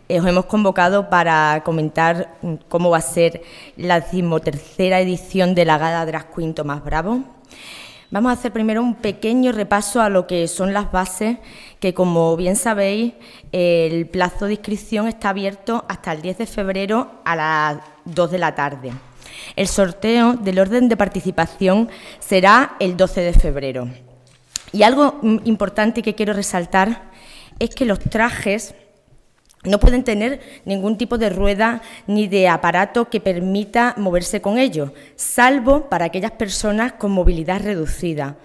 Os hemos convocado para comentar cómo va a ser la 13ª edición de la Gala Drag Queen Tomás Bravo. Vamos a hacer primero un pequeño repaso a lo que son las bases, que como bien sabéis, el plazo de inscripción está abierto hasta el 10 de febrero a las 2 de la tarde. El sorteo del orden de participación será el 12 de febrero. Y algo importante que quiero resaltar es que los trajes no pueden tener ningún tipo de rueda ni de aparato que permita moverse con ellos, salvo para aquellas personas con movilidad reducida.